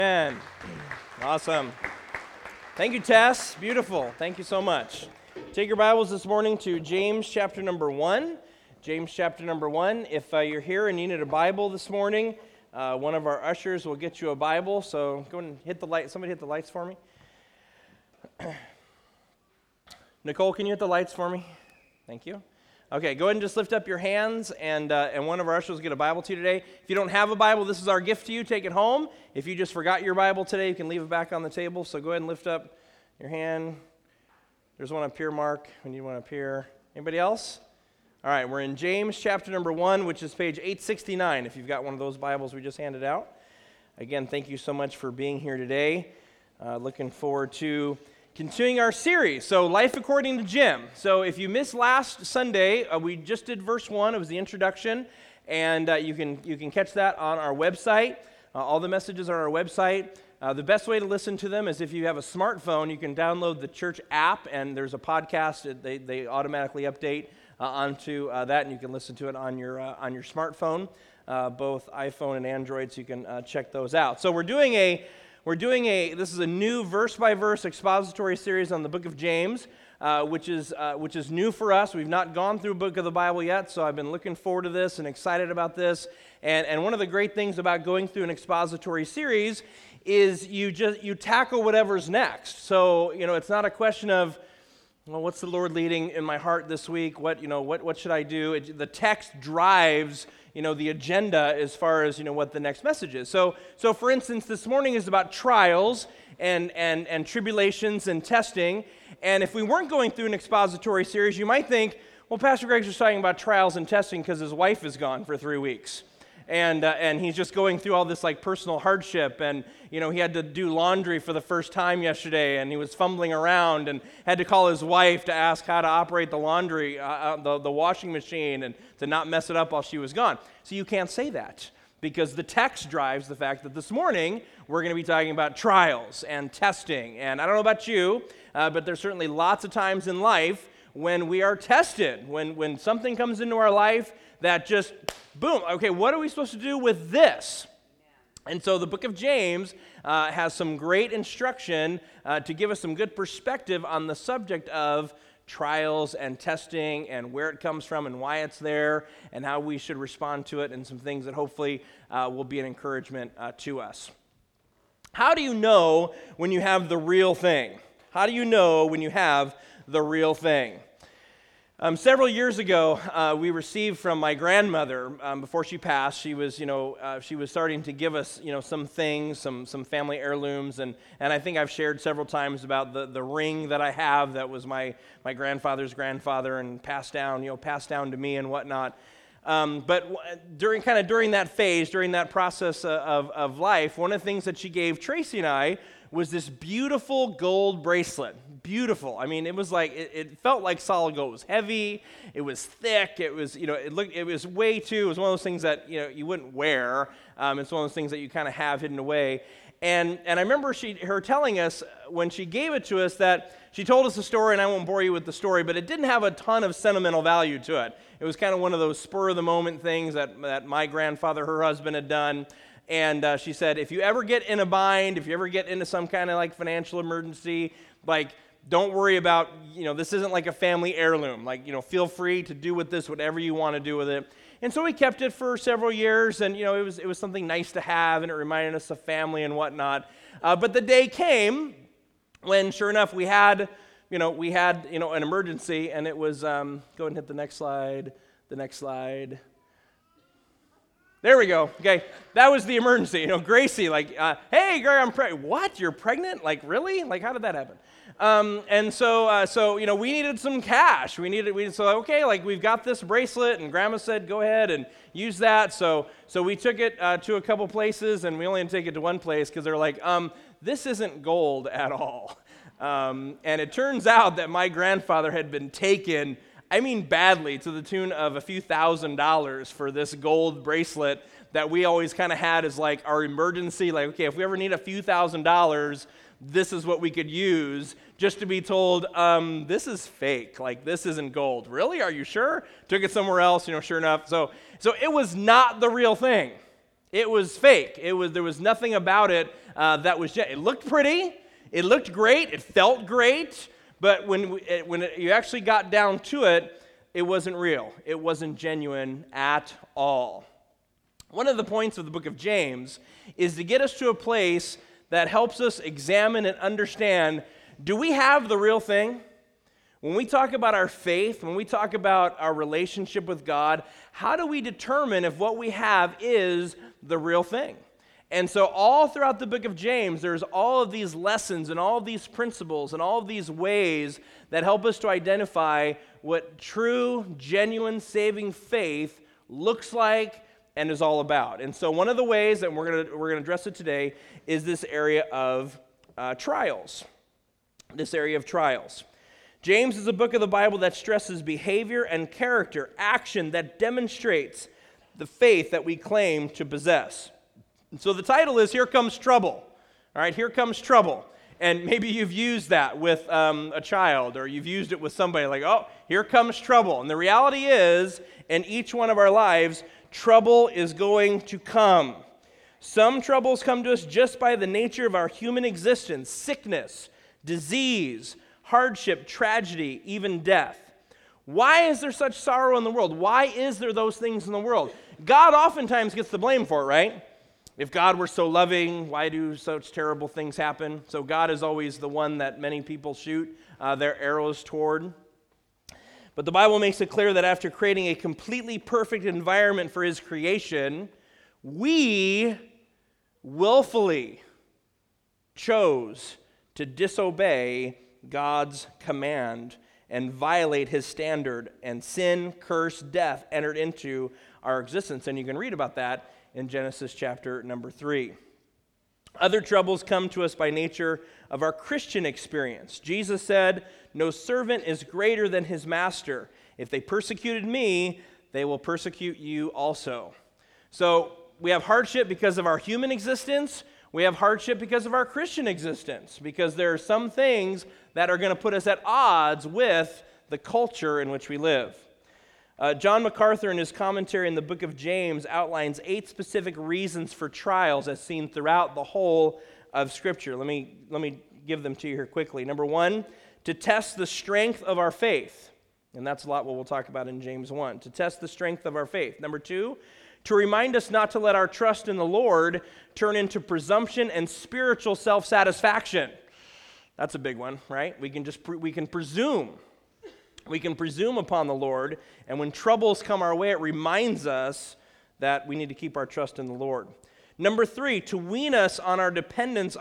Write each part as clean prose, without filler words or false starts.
Amen. Awesome. Thank you, Tess. Beautiful. Thank you so much. Take your Bibles this morning to James chapter number 1. James chapter number 1. If you're here and you need a Bible this morning, one of our ushers will get you a Bible. So go and hit the light. Somebody hit the lights for me. Nicole, can you hit the lights for me? Thank you. Okay, go ahead and just lift up your hands, and one of our ushers will get a Bible to you today. If you don't have a Bible, this is our gift to you. Take it home. If you just forgot your Bible today, you can leave it back on the table. So go ahead and lift up your hand. There's one up here, Mark. We need one up here. Anybody else? All right, we're in James chapter number 1, which is page 869, if you've got one of those Bibles we just handed out. Again, thank you so much for being here today. Looking forward to continuing our series, so Life According to Jim. So if you missed last Sunday, we just did verse 1. It was the introduction, and you can catch that on our website. All the messages are on our website. The best way to listen to them is if you have a smartphone, you can download the church app, and there's a podcast. They automatically update onto that, and you can listen to it on your smartphone, both iPhone and Android, so you can check those out. So this is a new verse-by-verse expository series on the book of James, which is new for us. We've not gone through a book of the Bible yet, so I've been looking forward to this and excited about this. And one of the great things about going through an expository series is you tackle whatever's next. So, it's not a question of, well, what's the Lord leading in my heart this week? What should I do? The text drives the agenda as far as, what the next message is. So for instance, this morning is about trials and tribulations and testing. And if we weren't going through an expository series, you might think, well, Pastor Greg's just talking about trials and testing because his wife is gone for 3 weeks. And he's just going through all this like personal hardship, and he had to do laundry for the first time yesterday, and he was fumbling around and had to call his wife to ask how to operate the laundry, the washing machine, and to not mess it up while she was gone. So you can't say that, because the text drives the fact that this morning we're going to be talking about trials and testing. And I don't know about you, but there's certainly lots of times in life when we are tested, when something comes into our life that just, boom, okay, what are we supposed to do with this? And so the book of James has some great instruction to give us some good perspective on the subject of trials and testing and where it comes from and why it's there and how we should respond to it, and some things that hopefully will be an encouragement to us. How do you know when you have the real thing? How do you know when you have the real thing? Several years ago, we received from my grandmother, before she passed, she was starting to give us, some things, some family heirlooms, and I think I've shared several times about the ring that I have that was my grandfather's grandfather and passed down to me and whatnot. But during that phase, during that process of life, one of the things that she gave Tracy and I was this beautiful gold bracelet. Beautiful. I mean, it was like, it felt like solid gold. It was heavy, it was thick, it was, it was it was one of those things that, you wouldn't wear. It's one of those things that you kind of have hidden away. And I remember her telling us when she gave it to us that she told us a story, and I won't bore you with the story, but it didn't have a ton of sentimental value to it. It was kind of one of those spur-of-the-moment things that my grandfather, her husband, had done. And she said, if you ever get in a bind, if you ever get into some kind of like financial emergency, like, don't worry about, this isn't like a family heirloom. Like, feel free to do with this whatever you want to do with it. And so we kept it for several years, and, it was something nice to have, and it reminded us of family and whatnot. But the day came when, sure enough, we had an emergency, and it was, go ahead and hit the next slide. There we go. Okay, that was the emergency. Gracie, like, hey, Greg, I'm pregnant. What? You're pregnant? Like, really? Like, how did that happen? And so we needed some cash. Okay, like, we've got this bracelet, and Grandma said, go ahead and use that. So we took it to a couple places, and we only had to take it to one place because they're like, this isn't gold at all. And it turns out that my grandfather had been taken, badly, to the tune of a few $1,000s for this gold bracelet that we always kind of had as like our emergency, like, okay, if we ever need a few $1,000s, this is what we could use, just to be told, this is fake, like, this isn't gold. Really? Are you sure? Took it somewhere else, sure enough. So it was not the real thing. It was fake. There was nothing about it that was it looked pretty, it looked great, it felt great, but when you actually got down to it, it wasn't real. It wasn't genuine at all. One of the points of the book of James is to get us to a place that helps us examine and understand, do we have the real thing? When we talk about our faith, when we talk about our relationship with God, how do we determine if what we have is the real thing? And so all throughout the book of James, there's all of these lessons and all of these principles and all of these ways that help us to identify what true, genuine, saving faith looks like and is all about. And so one of the ways that we're going to address it today is this area of trials. This area of trials. James is a book of the Bible that stresses behavior and character, action that demonstrates the faith that we claim to possess. And so the title is Here Comes Trouble. All right, here comes trouble. And maybe you've used that with a child, or you've used it with somebody like, oh, here comes trouble. And the reality is, in each one of our lives, trouble is going to come. Some troubles come to us just by the nature of our human existence: sickness, disease, hardship, tragedy, even death. Why is there such sorrow in the world? Why is there those things in the world? God oftentimes gets the blame for it, right? If God were so loving, why do such terrible things happen? So God is always the one that many people shoot their arrows toward. But the Bible makes it clear that after creating a completely perfect environment for His creation, we willfully chose to disobey God's command and violate His standard, and sin, curse, death entered into our existence. And you can read about that in Genesis chapter number 3. Other troubles come to us by nature of our Christian experience. Jesus said, "No servant is greater than his master. If they persecuted me, they will persecute you also." So we have hardship because of our human existence. We have hardship because of our Christian existence, because there are some things that are going to put us at odds with the culture in which we live. John MacArthur, in his commentary in the book of James, outlines 8 specific reasons for trials as seen throughout the whole of Scripture. Let me give them to you here quickly. Number 1, to test the strength of our faith. And that's a lot what we'll talk about in James 1. To test the strength of our faith. Number 2, to remind us not to let our trust in the Lord turn into presumption and spiritual self-satisfaction. That's a big one, right? We can presume. We can presume upon the Lord, and when troubles come our way, it reminds us that we need to keep our trust in the Lord. Number 3, to wean us off of our dependence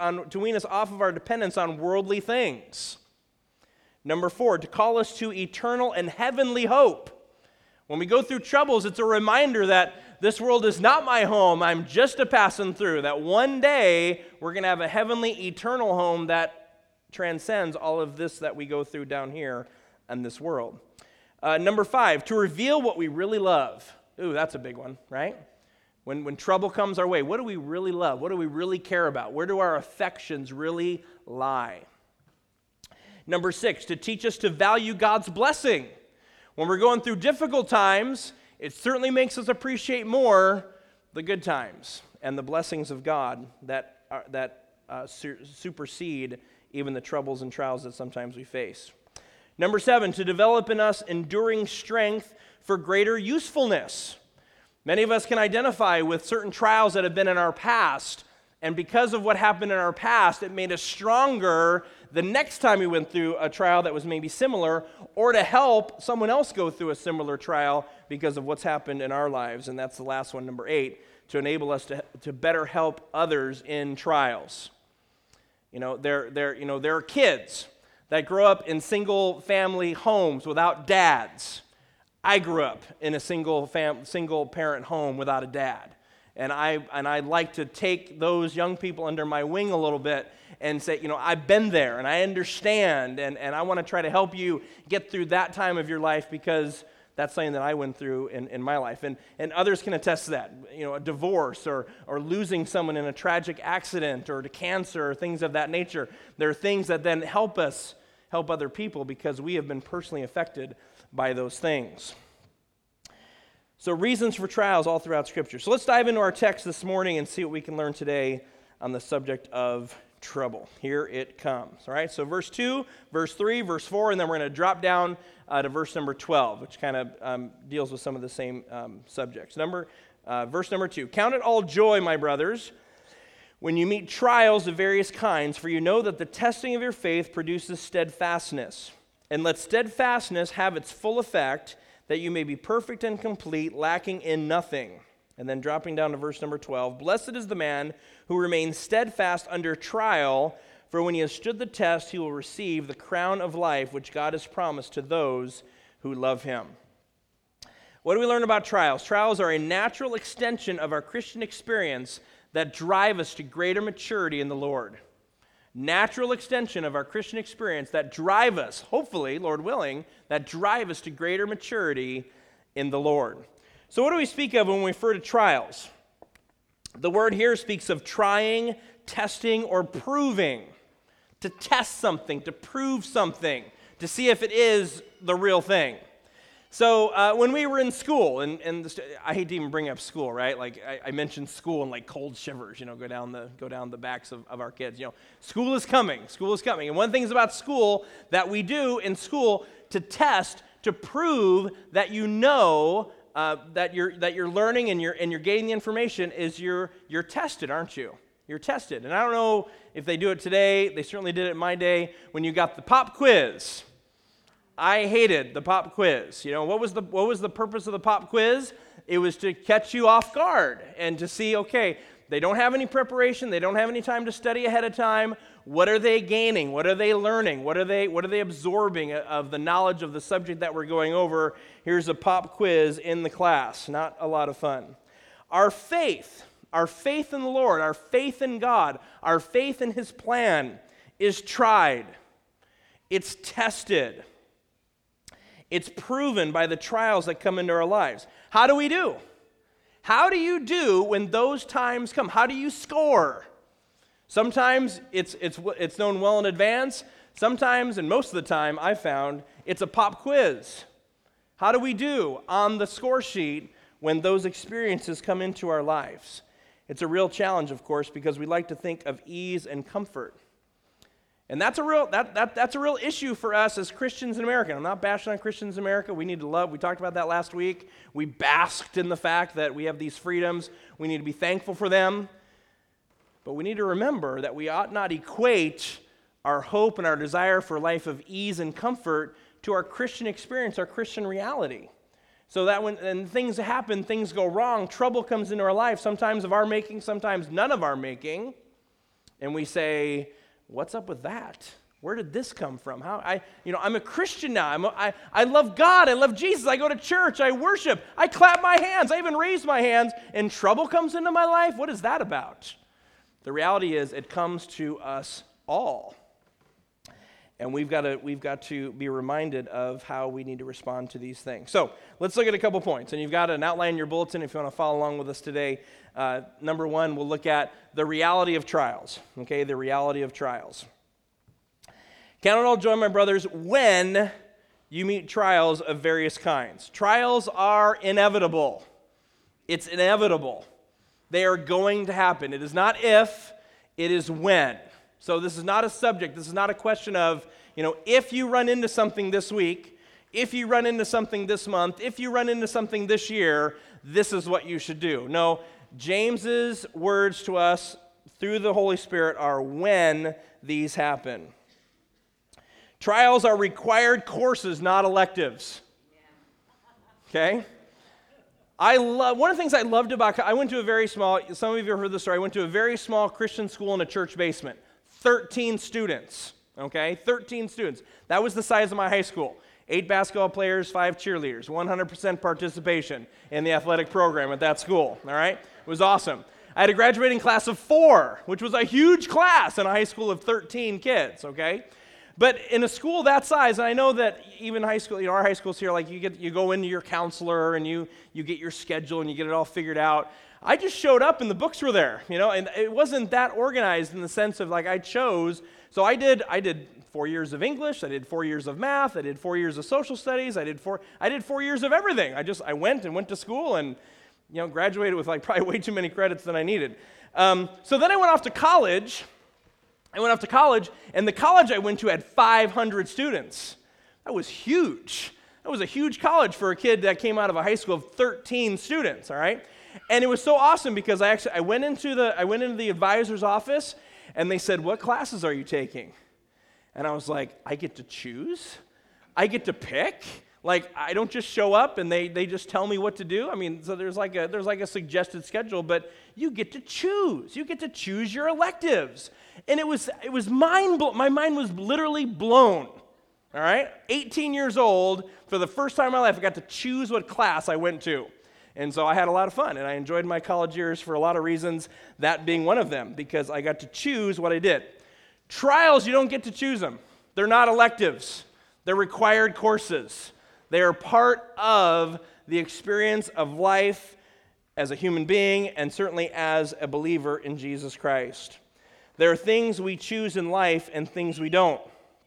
on worldly things. Number 4, to call us to eternal and heavenly hope. When we go through troubles, it's a reminder that this world is not my home. I'm just a passing through. That one day we're going to have a heavenly, eternal home that transcends all of this that we go through down here in this world. Number 5, to reveal what we really love. Ooh, that's a big one, right? When trouble comes our way, what do we really love? What do we really care about? Where do our affections really lie? Number 6, to teach us to value God's blessing. When we're going through difficult times, it certainly makes us appreciate more the good times and the blessings of God that supersede even the troubles and trials that sometimes we face. Number 7, to develop in us enduring strength for greater usefulness. Many of us can identify with certain trials that have been in our past, and because of what happened in our past, it made us stronger the next time we went through a trial that was maybe similar, or to help someone else go through a similar trial because of what's happened in our lives. And that's the last one, number 8, to enable us to better help others in trials. There are kids that grow up in single-family homes without dads. I grew up in a single-parent home without a dad. And I like to take those young people under my wing a little bit and say, I've been there and I understand, and I want to try to help you get through that time of your life, because that's something that I went through in my life. And others can attest to that. A divorce or losing someone in a tragic accident or to cancer or things of that nature. There are things that then help us help other people because we have been personally affected by those things. So reasons for trials all throughout Scripture. So let's dive into our text this morning and see what we can learn today on the subject of trouble. Here it comes. All right, so verse 2, verse 3, verse 4, and then we're going to drop down to verse number 12, which kind of deals with some of the same subjects. Verse number 2, count it all joy, my brothers, when you meet trials of various kinds, for you know that the testing of your faith produces steadfastness. And let steadfastness have its full effect, that you may be perfect and complete, lacking in nothing. And then dropping down to verse number 12, blessed is the man who remains steadfast under trial, for when he has stood the test, he will receive the crown of life which God has promised to those who love him. What do we learn about trials? Trials are a natural extension of our Christian experience that drive us to greater maturity in the Lord. Natural extension of our Christian experience that drive us, hopefully, Lord willing, that drive us to greater maturity in the Lord. So what do we speak of when we refer to trials? The word here speaks of trying, testing, or proving. To test something, to prove something, to see if it is the real thing. So when we were in school, and I hate to even bring up school, right? Like I mentioned school and like cold shivers, go down the backs of our kids. School is coming. And one thing is about school that we do in school to test, to prove that that you're learning and you're getting the information is you're tested, aren't you? You're tested. And I don't know if they do it today. They certainly did it in my day when you got the pop quiz. I hated the pop quiz. What was the purpose of the pop quiz? It was to catch you off guard and to see, okay, they don't have any preparation, they don't have any time to study ahead of time. What are they gaining? What are they learning? What are they absorbing of the knowledge of the subject that we're going over? Here's a pop quiz in the class. Not a lot of fun. Our faith in the Lord, our faith in God, our faith in His plan is tried. It's tested. It's proven by the trials that come into our lives. How do we do? How do you do when those times come? How do you score? Sometimes it's known well in advance. Sometimes, and most of the time, I found, it's a pop quiz. How do we do on the score sheet when those experiences come into our lives? It's a real challenge, of course, because we like to think of ease and comfort. And that's a real issue for us as Christians in America. I'm not bashing on Christians in America. We need to love. We talked about that last week. We basked in the fact that we have these freedoms. We need to be thankful for them. But we need to remember that we ought not equate our hope and our desire for a life of ease and comfort to our Christian experience, our Christian reality. So that when things happen, things go wrong, trouble comes into our life, sometimes of our making, sometimes none of our making, and we say, what's up with that? Where did this come from? I'm a Christian now. I love God. I love Jesus. I go to church. I worship. I clap my hands. I even raise my hands. And trouble comes into my life. What is that about? The reality is it comes to us all. And we've got to be reminded of how we need to respond to these things. So let's look at a couple points. And you've got an outline in your bulletin if you want to follow along with us today. Number one, we'll look at the reality of trials. Okay, the reality of trials. Count it all joy, my brothers, when you meet trials of various kinds. Trials are inevitable. It's inevitable. They are going to happen. It is not if, it is when. So this is not a subject. This is not a question of, if you run into something this week, if you run into something this month, if you run into something this year, this is what you should do. No, James's words to us through the Holy Spirit are when these happen. Trials are required courses, not electives. Okay? One of the things I loved about, I went to a very small, some of you have heard the story, I went to a very small Christian school in a church basement. 13 students, okay? 13 students. That was the size of my high school. 8 basketball players, 5 cheerleaders, 100% participation in the athletic program at that school, all right? It was awesome. I had a graduating class of 4, which was a huge class in a high school of 13 kids, okay? But in a school that size, and I know that even high school, our high schools here, like you go into your counselor and you get your schedule and you get it all figured out. I just showed up and the books were there, and it wasn't that organized in the sense of like I chose. So I did 4 years of English, I did 4 years of math, I did 4 years of social studies, I did 4 years of everything. I went to school and graduated with like probably way too many credits than I needed. So then I went off to college. And the college I went to had 500 students. That was huge. That was a huge college for a kid that came out of a high school of 13 students, all right? And it was so awesome because I went into the advisor's office and they said, "What classes are you taking?" And I was like, "I get to choose? I get to pick? Like, I don't just show up and they just tell me what to do?" I mean, so there's like a suggested schedule, but you get to choose. You get to choose your electives. And it was my mind was literally blown. All right? 18 years old, for the first time in my life, I got to choose what class I went to. And so I had a lot of fun, and I enjoyed my college years for a lot of reasons, that being one of them, because I got to choose what I did. Trials, you don't get to choose them. They're not electives. They're required courses. They are part of the experience of life as a human being and certainly as a believer in Jesus Christ. There are things we choose in life and things we don't.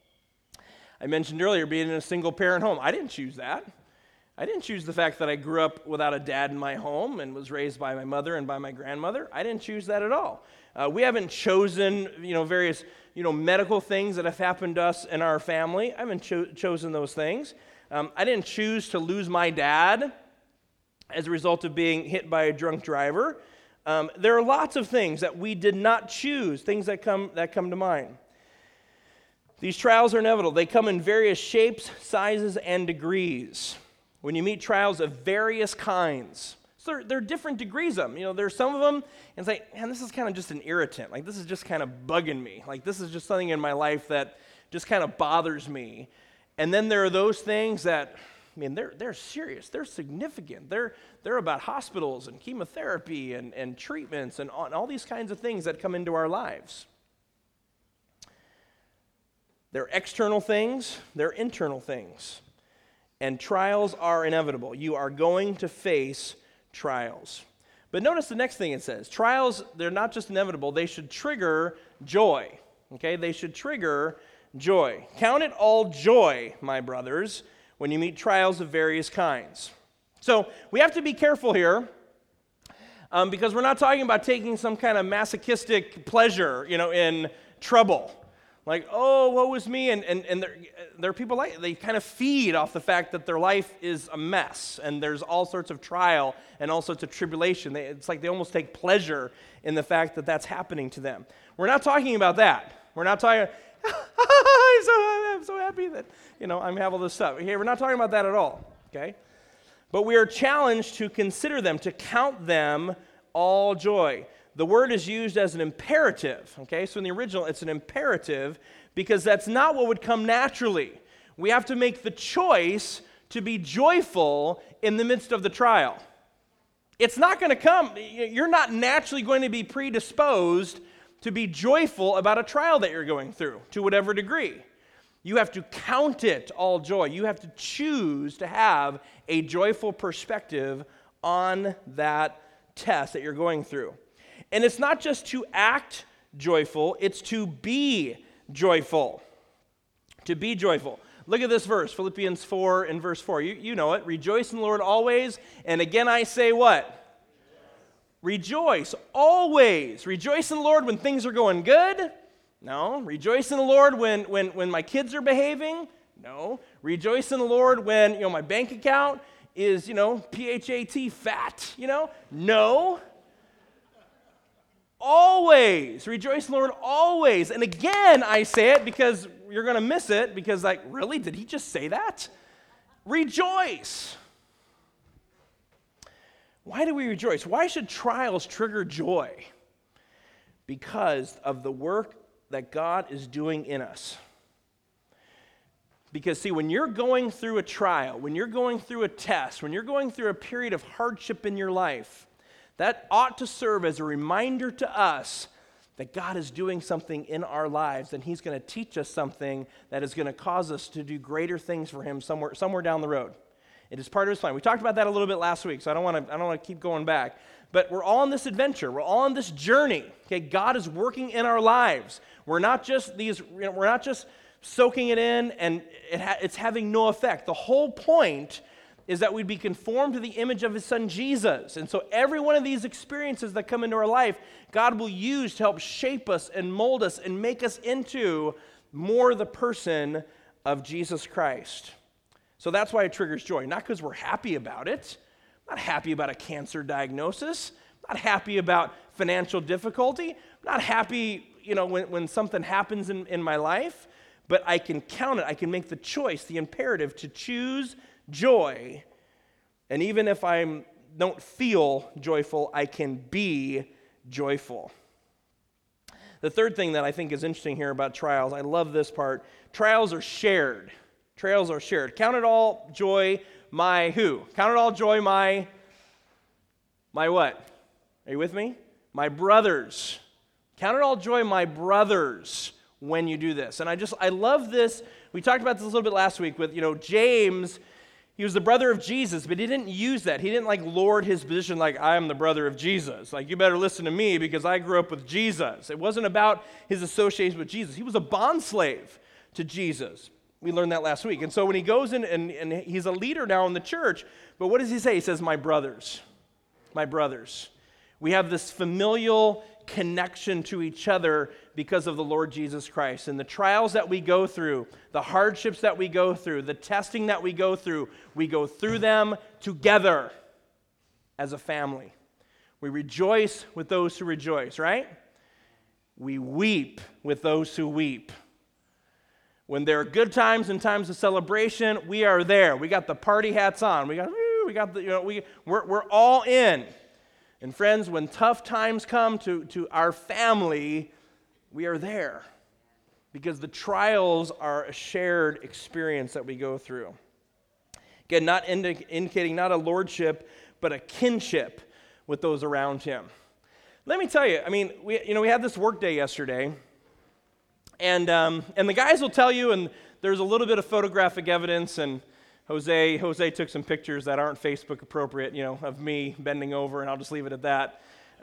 I mentioned earlier being in a single-parent home. I didn't choose that. I didn't choose the fact that I grew up without a dad in my home and was raised by my mother and by my grandmother. I didn't choose that at all. We haven't chosen, various, medical things that have happened to us in our family. I haven't chosen those things. I didn't choose to lose my dad as a result of being hit by a drunk driver. There are lots of things that we did not choose, things that come to mind. These trials are inevitable. They come in various shapes, sizes, and degrees. When you meet trials of various kinds, so there are different degrees of them. There's some of them, and it's like, man, this is kind of just an irritant. Like, this is just kind of bugging me. Like, this is just something in my life that just kind of bothers me. And then there are those things that, they're serious. They're significant. They're about hospitals and chemotherapy and treatments and all these kinds of things that come into our lives. They're external things. They're internal things. And trials are inevitable. You are going to face trials. But notice the next thing it says. Trials, they're not just inevitable. They should trigger joy. Okay? They should trigger joy. Count it all joy, my brothers, when you meet trials of various kinds. So we have to be careful here because we're not talking about taking some kind of masochistic pleasure, in trouble. Like, oh, woe is me, and there are people they kind of feed off the fact that their life is a mess, and there's all sorts of trial and all sorts of tribulation. It's like they almost take pleasure in the fact that that's happening to them. We're not talking about that. We're not talking, I'm so happy that, I have all this stuff. Okay, we're not talking about that at all, okay? But we are challenged to consider them, to count them all joy. The word is used as an imperative, okay? So in the original, it's an imperative because that's not what would come naturally. We have to make the choice to be joyful in the midst of the trial. It's not going to come. You're not naturally going to be predisposed to be joyful about a trial that you're going through, to whatever degree. You have to count it all joy. You have to choose to have a joyful perspective on that test that you're going through. And it's not just to act joyful, it's to be joyful. To be joyful. Look at this verse, Philippians 4 and verse 4. You know it. Rejoice in the Lord always. And again I say what? Rejoice always. Rejoice in the Lord when things are going good. No. Rejoice in the Lord when my kids are behaving. No. Rejoice in the Lord when my bank account is PHAT fat. No. Always. Rejoice in the Lord always. And again, I say it because you're going to miss it because really? Did he just say that? Rejoice. Why do we rejoice? Why should trials trigger joy? Because of the work that God is doing in us. Because, see, when you're going through a trial, when you're going through a test, when you're going through a period of hardship in your life, that ought to serve as a reminder to us that God is doing something in our lives, and He's going to teach us something that is going to cause us to do greater things for Him somewhere down the road. It is part of His plan. We talked about that a little bit last week, so I don't want to keep going back. But we're all on this adventure. We're all on this journey. Okay, God is working in our lives. We're not just soaking it in, and it's having no effect. The whole point is that we'd be conformed to the image of his son Jesus. And so every one of these experiences that come into our life, God will use to help shape us and mold us and make us into more the person of Jesus Christ. So that's why it triggers joy. Not because we're happy about it. I'm not happy about a cancer diagnosis. I'm not happy about financial difficulty. I'm not happy, when something happens in my life. But I can count it. I can make the choice, the imperative to choose joy. And even if I don't feel joyful, I can be joyful. The third thing that I think is interesting here about trials, I love this part. Trials are shared. Trials are shared. Count it all joy, my who? Count it all joy, my what? Are you with me? My brothers. Count it all joy, my brothers, when you do this. And I love this. We talked about this a little bit last week with, James. He was the brother of Jesus, but he didn't use that. He didn't lord his position like, I am the brother of Jesus. You better listen to me because I grew up with Jesus. It wasn't about his association with Jesus. He was a bondslave to Jesus. We learned that last week. And so when he goes in and he's a leader now in the church, but what does he say? He says, my brothers. My brothers. We have this familial connection to each other because of the Lord Jesus Christ. And the trials that we go through, the hardships that we go through, the testing that we go through them together as a family. We rejoice with those who rejoice, right? We weep with those who weep. When there are good times and times of celebration, we are there. We got the party hats on. We're all in. And friends, when tough times come to our family, we are there because the trials are a shared experience that we go through. Again, not indicating not a lordship, but a kinship with those around him. Let me tell you, we had this work day yesterday, and the guys will tell you, and there's a little bit of photographic evidence, and Jose took some pictures that aren't Facebook appropriate, of me bending over, and I'll just leave it at that,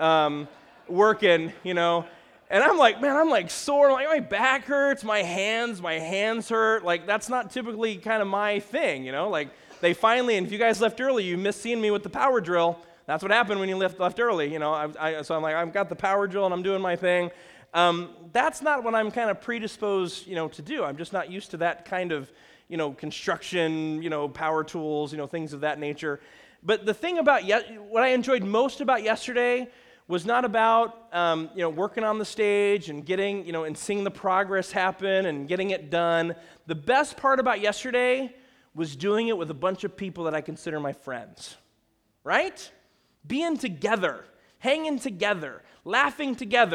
working, and I'm like sore, my back hurts, my hands hurt, that's not typically kind of my thing, they finally, and if you guys left early, you missed seeing me with the power drill. That's what happened when you left early, so I'm like, I've got the power drill and I'm doing my thing. That's not what I'm kind of predisposed, to do. I'm just not used to that kind of, construction, power tools, things of that nature. But the thing about what I enjoyed most about yesterday was not about, working on the stage and getting, and seeing the progress happen and getting it done. The best part about yesterday was doing it with a bunch of people that I consider my friends, right? Being together, hanging together, laughing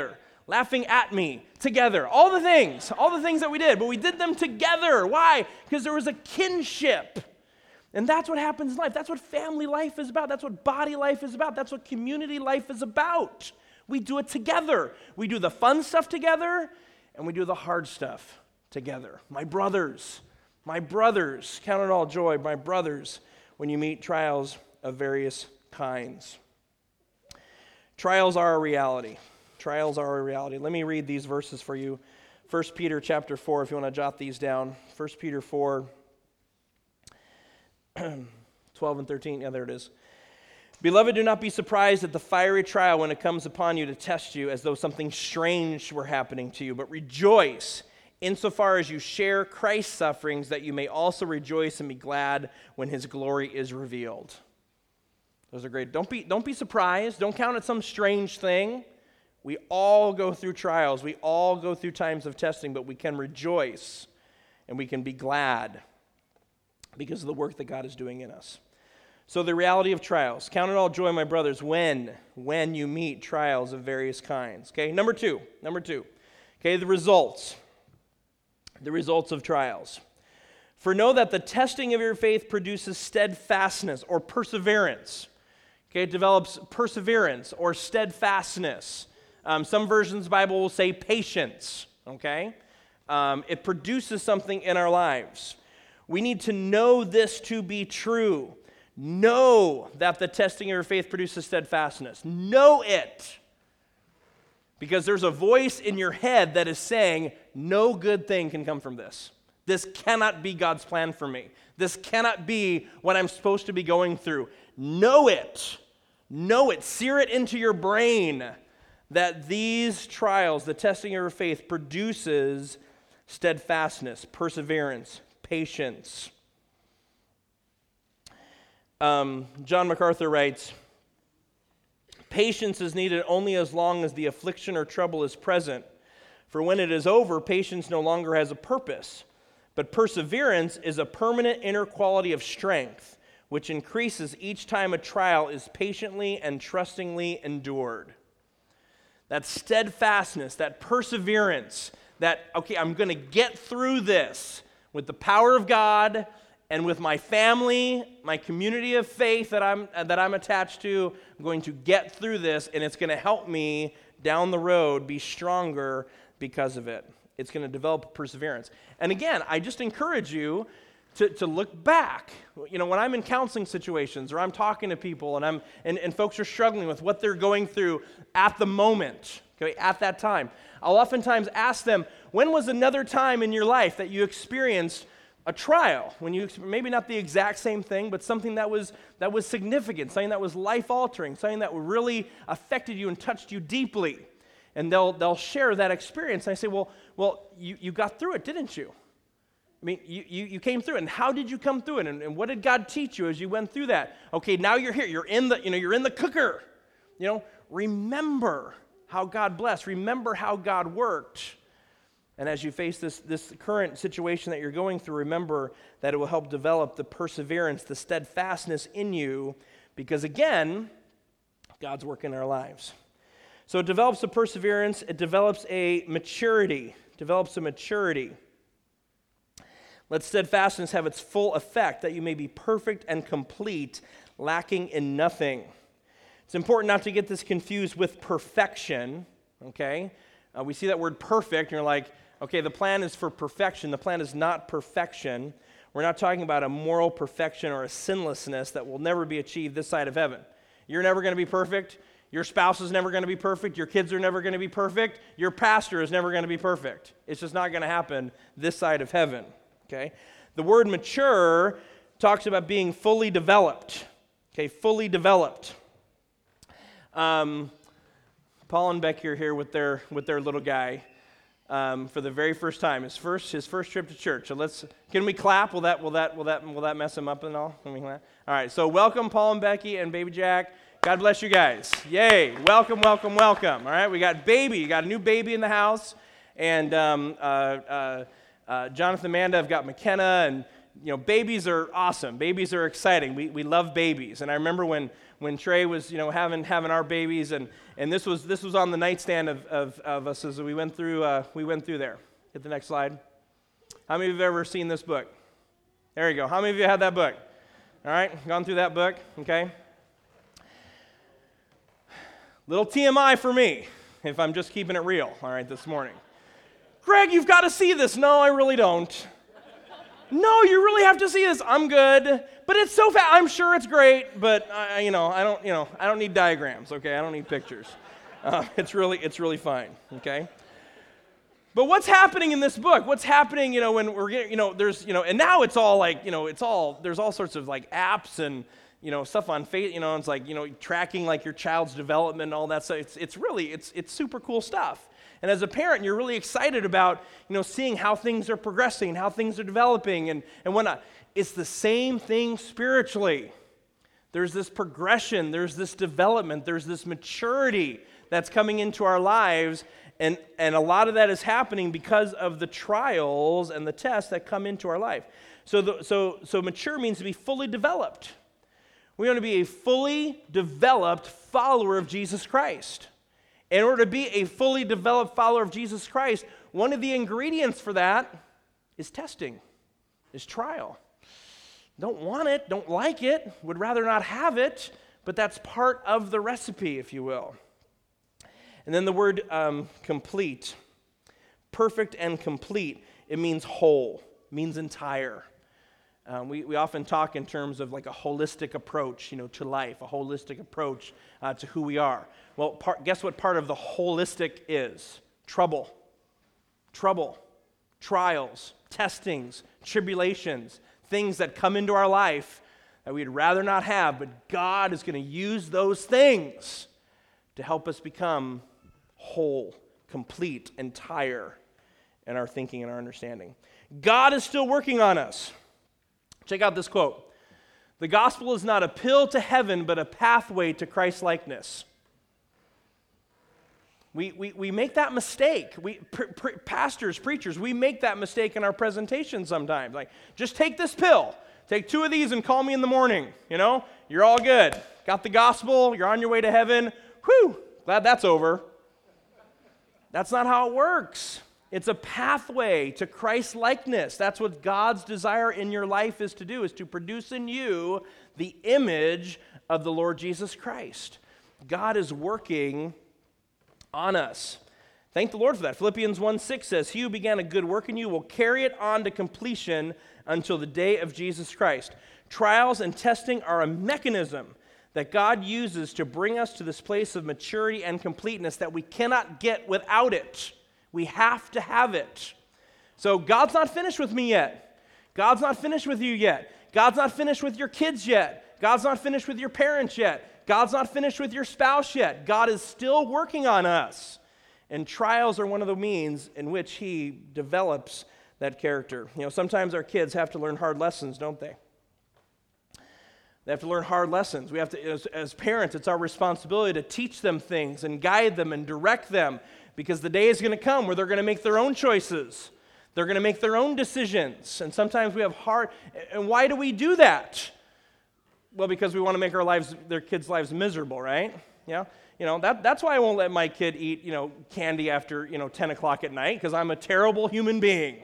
at me together, all the things that we did, but we did them together. Why? Because there was a kinship. And that's what happens in life. That's what family life is about. That's what body life is about. That's what community life is about. We do it together. We do the fun stuff together, and we do the hard stuff together. My brothers, count it all joy, my brothers, when you meet trials of various kinds. Trials are a reality. Trials are a reality. Let me read these verses for you. 1 Peter chapter 4, if you want to jot these down. 1 Peter 4, 12 and 13. Yeah, there it is. Beloved, do not be surprised at the fiery trial when it comes upon you to test you as though something strange were happening to you, but rejoice insofar as you share Christ's sufferings, that you may also rejoice and be glad when his glory is revealed. Those are great. Don't be surprised. Don't count it some strange thing. We all go through trials. We all go through times of testing, but we can rejoice and we can be glad because of the work that God is doing in us. So the reality of trials. Count it all joy, my brothers, when you meet trials of various kinds. Okay, number two. Okay, the results of trials. For know that the testing of your faith produces steadfastness or perseverance. Okay, it develops perseverance or steadfastness. Some versions of the Bible will say patience. Okay, it produces something in our lives. We need to know this to be true. Know that the testing of your faith produces steadfastness. Know it. Because there's a voice in your head that is saying, no good thing can come from this. This cannot be God's plan for me. This cannot be what I'm supposed to be going through. Know it. Know it. Sear it into your brain that these trials, the testing of your faith, produces steadfastness, perseverance, patience. John MacArthur writes, "Patience is needed only as long as the affliction or trouble is present. For when it is over, patience no longer has a purpose. But perseverance is a permanent inner quality of strength, which increases each time a trial is patiently and trustingly endured." That steadfastness, that perseverance, that, okay, I'm going to get through this with the power of God and with my family, my community of faith that I'm attached to. I'm going to get through this, and it's going to help me down the road be stronger because of it. It's going to develop perseverance. And again, I just encourage you to look back. You know, when I'm in counseling situations or I'm talking to people and folks are struggling with what they're going through at the moment, okay, at that time, I'll oftentimes ask them, when was another time in your life that you experienced a trial? When you, maybe not the exact same thing, but something that was significant, something that was life-altering, something that really affected you and touched you deeply. And they'll share that experience. And I say, well, you got through it, didn't you? I mean, you came through it. And how did you come through it? And what did God teach you as you went through that? Okay, now you're here. You're in the cooker. You know, remember how God blessed. Remember how God worked. And as you face this current situation that you're going through, remember that it will help develop the perseverance, the steadfastness in you, because again, God's working in our lives. So it develops a perseverance, it develops a maturity. Let steadfastness have its full effect, that you may be perfect and complete, lacking in nothing. It's important not to get this confused with perfection, okay? We see that word perfect, and you're like, okay, the plan is for perfection. The plan is not perfection. We're not talking about a moral perfection or a sinlessness that will never be achieved this side of heaven. You're never going to be perfect. Your spouse is never going to be perfect. Your kids are never going to be perfect. Your pastor is never going to be perfect. It's just not going to happen this side of heaven, okay? The word mature talks about being fully developed, okay, fully developed. Paul and Becky are here with their little guy for the very first time, his first trip to church. So can we clap? Will that mess him up and all? Can we clap? All right. So welcome, Paul and Becky and baby Jack. God bless you guys. Yay! Welcome. All right. We got a new baby in the house, and Jonathan, Amanda have got McKenna, and you know, babies are awesome. Babies are exciting. We love babies, and I remember when Trey was, you know, having our babies, and this was on the nightstand of us as we went through there. Hit the next slide. How many of you have ever seen this book? There you go. How many of you had that book? All right, gone through that book. Okay. Little TMI for me, if I'm just keeping it real. All right, this morning. Greg, you've got to see this. No, I really don't. No, you really have to see this. I'm good, but it's so fast. I'm sure it's great, but I don't need diagrams. Okay, I don't need pictures. It's really fine. Okay. But what's happening in this book? What's happening? You know, when we're getting, you know, there's, you know, and now it's all like, you know, there's all sorts of like apps and, you know, stuff on Facebook. You know, it's like, you know, tracking like your child's development and all that stuff. It's super cool stuff. And as a parent, you're really excited about, you know, seeing how things are progressing, how things are developing, and whatnot. It's the same thing spiritually. There's this progression, there's this development, there's this maturity that's coming into our lives, and a lot of that is happening because of the trials and the tests that come into our life. So mature means to be fully developed. We want to be a fully developed follower of Jesus Christ. In order to be a fully developed follower of Jesus Christ, one of the ingredients for that is testing, is trial. Don't want it, don't like it, would rather not have it, but that's part of the recipe, if you will. And then the word complete, perfect and complete, it means whole, means entire. We often talk in terms of like a holistic approach, you know, to life, a holistic approach to who we are. Well, guess what part of the holistic is? Trouble. trials, testings, tribulations, things that come into our life that we'd rather not have, but God is going to use those things to help us become whole, complete, entire in our thinking and our understanding. God is still working on us. Check out this quote. The gospel is not a pill to heaven, but a pathway to Christ-likeness. We make that mistake. Pastors, preachers, we make that mistake in our presentations sometimes. Like, just take this pill. Take 2 of these and call me in the morning. You know, you're all good. Got the gospel. You're on your way to heaven. Whew, glad that's over. That's not how it works. It's a pathway to Christ-likeness. That's what God's desire in your life is to do, is to produce in you the image of the Lord Jesus Christ. God is working on us. Thank the Lord for that. Philippians 1:6 says, "He who began a good work in you will carry it on to completion until the day of Jesus Christ." Trials and testing are a mechanism that God uses to bring us to this place of maturity and completeness that we cannot get without it. We have to have it. So God's not finished with me yet. God's not finished with you yet. God's not finished with your kids yet. God's not finished with your parents yet. God's not finished with your spouse yet. God is still working on us. And trials are one of the means in which He develops that character. You know, sometimes our kids have to learn hard lessons, don't they? They have to learn hard lessons. We have to, as parents, it's our responsibility to teach them things and guide them and direct them, because the day is going to come where they're going to make their own choices. They're going to make their own decisions. And sometimes we have hard, and why do we do that? Well, because we want to make their kids' lives miserable, right? Yeah. That's why I won't let my kid eat, candy after, 10 o'clock at night, because I'm a terrible human being.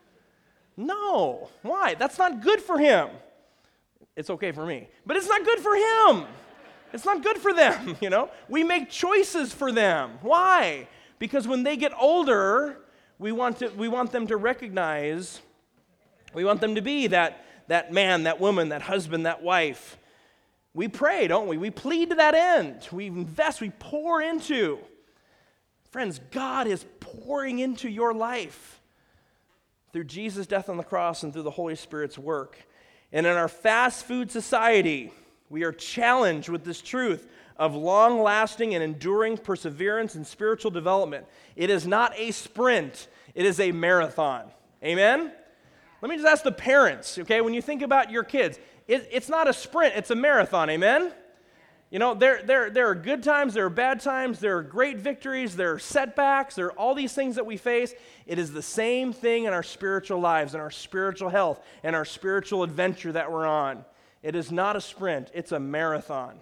No. Why? That's not good for him. It's okay for me, but it's not good for him. It's not good for them, We make choices for them. Why? Because when they get older, we want them to recognize, we want them to be that man, that woman, that husband, that wife. We pray, don't we? We plead to that end. We invest, we pour into. Friends, God is pouring into your life through Jesus' death on the cross and through the Holy Spirit's work. And in our fast food society, we are challenged with this truth of long-lasting and enduring perseverance and spiritual development. It is not a sprint, it is a marathon. Amen? Let me just ask the parents, okay, when you think about your kids, it's not a sprint, it's a marathon. Amen? There are good times, there are bad times, there are great victories, there are setbacks, there are all these things that we face. It is the same thing in our spiritual lives, in our spiritual health, and our spiritual adventure that we're on. It is not a sprint, it's a marathon.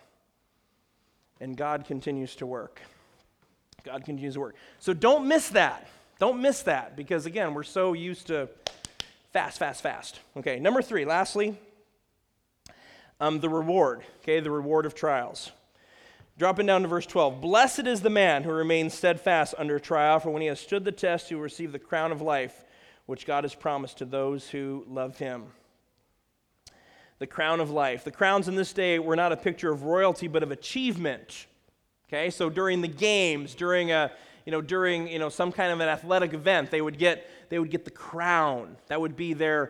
And God continues to work. God continues to work. So don't miss that. Don't miss that, because again, we're so used to fast. Okay, number 3, lastly, the reward, okay, the reward of trials. Dropping down to verse 12. Blessed is the man who remains steadfast under trial, for when he has stood the test, he will receive the crown of life, which God has promised to those who love him. The crown of life. The crowns in this day were not a picture of royalty, but of achievement. Okay, so during the games, during some kind of an athletic event, they would get the crown. That would be their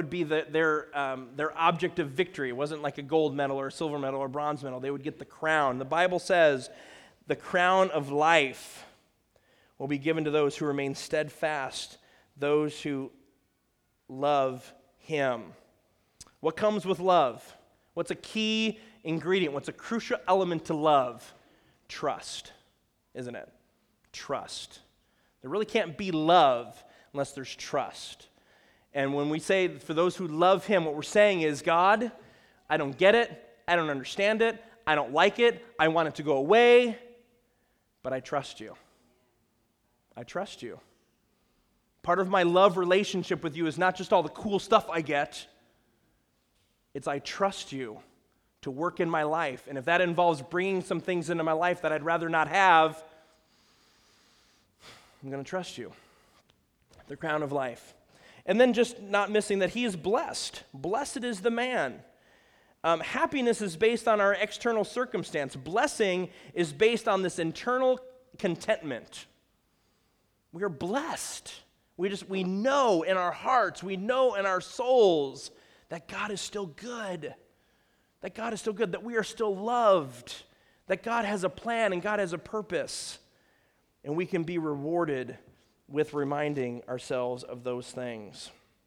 object of victory. It wasn't like a gold medal or a silver medal or bronze medal. They would get the crown. The Bible says the crown of life will be given to those who remain steadfast, those who love him. What comes with love? What's a key ingredient? What's a crucial element to love? Trust, isn't it? Trust. There really can't be love unless there's trust. And when we say for those who love him, what we're saying is, God, I don't get it, I don't understand it, I don't like it, I want it to go away, but I trust you. I trust you. Part of my love relationship with you is not just all the cool stuff I get, it's I trust you to work in my life. And if that involves bringing some things into my life that I'd rather not have, I'm going to trust you. The crown of life. And then just not missing that he is blessed. Blessed is the man. Happiness is based on our external circumstance. Blessing is based on this internal contentment. We are blessed. We know in our hearts, we know in our souls that God is still good. That God is still good, that we are still loved, that God has a plan and God has a purpose. And we can be rewarded with reminding ourselves of those things.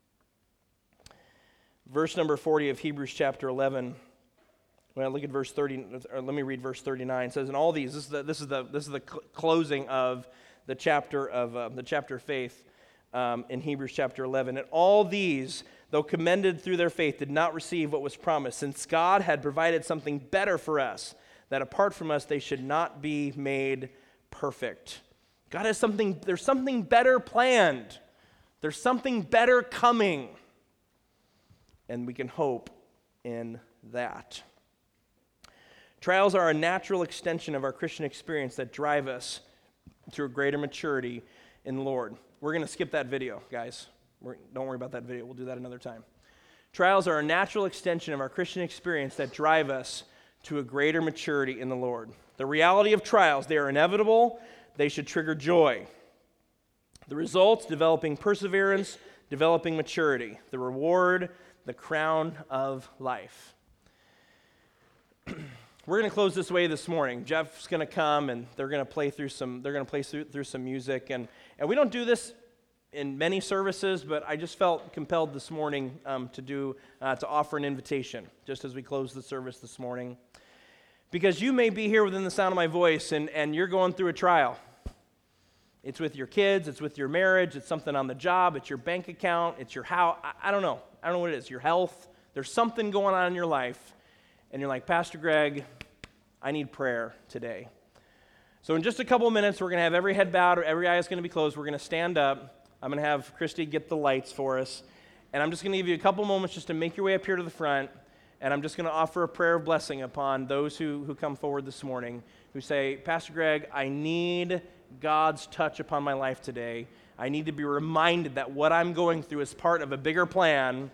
Verse number 40 of Hebrews chapter 11. Well, look at verse 30. Or let me read verse 39. It says, "In all these," this is the closing of the chapter of the chapter of faith in Hebrews chapter 11. "And all these, though commended through their faith, did not receive what was promised, since God had provided something better for us, that apart from us they should not be made perfect." God has something. There's something better planned. There's something better coming. And we can hope in that. Trials are a natural extension of our Christian experience that drive us to a greater maturity in the Lord. We're going to skip that video, guys. Don't worry about that video. We'll do that another time. Trials are a natural extension of our Christian experience that drive us to a greater maturity in the Lord. The reality of trials, they are inevitable. They should trigger joy. The results, developing perseverance, developing maturity. The reward, the crown of life. We're going to close this way this morning. Jeff's going to come and they're going to play through some music and we don't do this in many services, but I just felt compelled this morning to offer an invitation just as we close the service this morning. Because you may be here within the sound of my voice and you're going through a trial. It's with your kids, it's with your marriage, it's something on the job, it's your bank account, it's your house. I don't know. I don't know what it is, your health. There's something going on in your life, and you're like, "Pastor Greg, I need prayer today." So in just a couple of minutes, we're going to have every head bowed, or every eye is going to be closed. We're going to stand up. I'm going to have Christy get the lights for us, and I'm just going to give you a couple moments just to make your way up here to the front, and I'm just going to offer a prayer of blessing upon those who come forward this morning, who say, "Pastor Greg, I need God's touch upon my life today. I need to be reminded that what I'm going through is part of a bigger plan,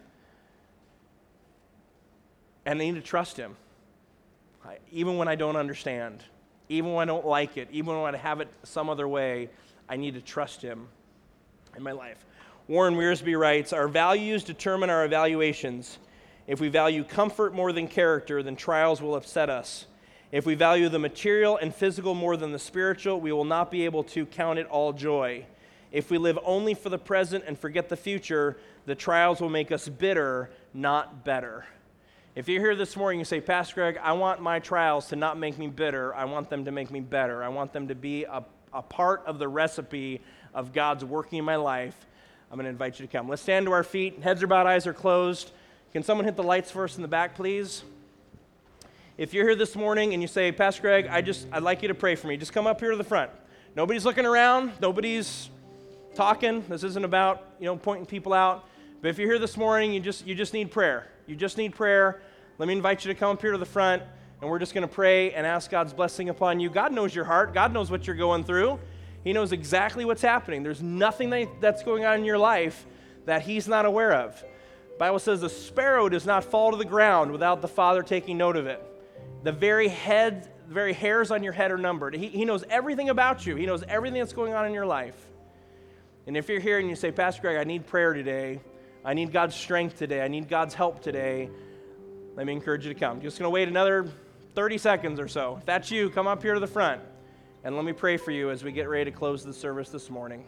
and I need to trust Him. Even when I don't understand, even when I don't like it, even when I have it some other way, I need to trust Him in my life." Warren Wiersbe writes, "Our values determine our evaluations. If we value comfort more than character, then trials will upset us. If we value the material and physical more than the spiritual, we will not be able to count it all joy. If we live only for the present and forget the future, the trials will make us bitter, not better." If you're here this morning and you say, "Pastor Greg, I want my trials to not make me bitter. I want them to make me better. I want them to be a part of the recipe of God's working in my life," I'm going to invite you to come. Let's stand to our feet. Heads are bowed, eyes are closed. Can someone hit the lights for us in the back, please? If you're here this morning and you say, "Pastor Greg, I'd like you to pray for me," just come up here to the front. Nobody's looking around. Nobody's talking. This isn't about, pointing people out. But if you're here this morning, you just need prayer. You just need prayer. Let me invite you to come up here to the front, and we're just going to pray and ask God's blessing upon you. God knows your heart. God knows what you're going through. He knows exactly what's happening. There's nothing that's going on in your life that He's not aware of. The Bible says the sparrow does not fall to the ground without the Father taking note of it. The very hairs on your head are numbered. He knows everything about you. He knows everything that's going on in your life. And if you're here and you say, "Pastor Greg, I need prayer today. I need God's strength today. I need God's help today," let me encourage you to come. I'm just going to wait another 30 seconds or so. If that's you, come up here to the front, and let me pray for you as we get ready to close the service this morning.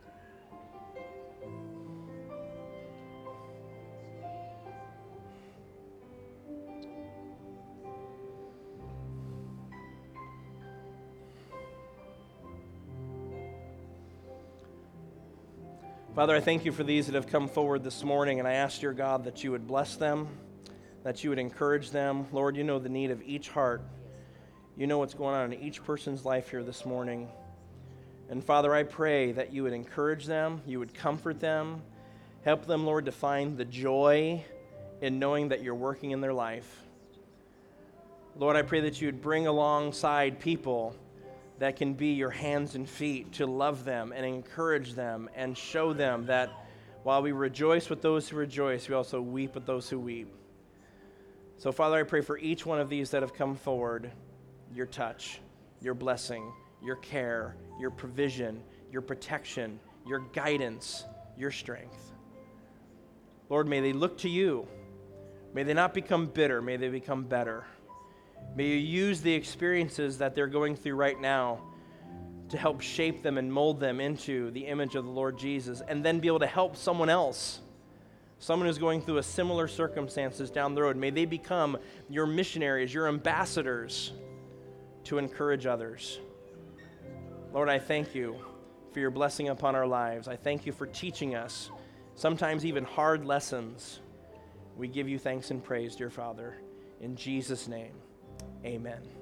Father, I thank you for these that have come forward this morning, and I ask, dear God, that you would bless them, that you would encourage them. Lord, you know the need of each heart. You know what's going on in each person's life here this morning. And Father, I pray that you would encourage them, you would comfort them, help them, Lord, to find the joy in knowing that you're working in their life. Lord, I pray that you would bring alongside people that can be your hands and feet to love them and encourage them and show them that while we rejoice with those who rejoice, we also weep with those who weep. So, Father, I pray for each one of these that have come forward, your touch, your blessing, your care, your provision, your protection, your guidance, your strength. Lord, may they look to you. May they not become bitter. May they become better. May you use the experiences that they're going through right now to help shape them and mold them into the image of the Lord Jesus, and then be able to help someone else, someone who's going through a similar circumstances down the road. May they become your missionaries, your ambassadors to encourage others. Lord, I thank you for your blessing upon our lives. I thank you for teaching us sometimes even hard lessons. We give you thanks and praise, dear Father. In Jesus' name, amen.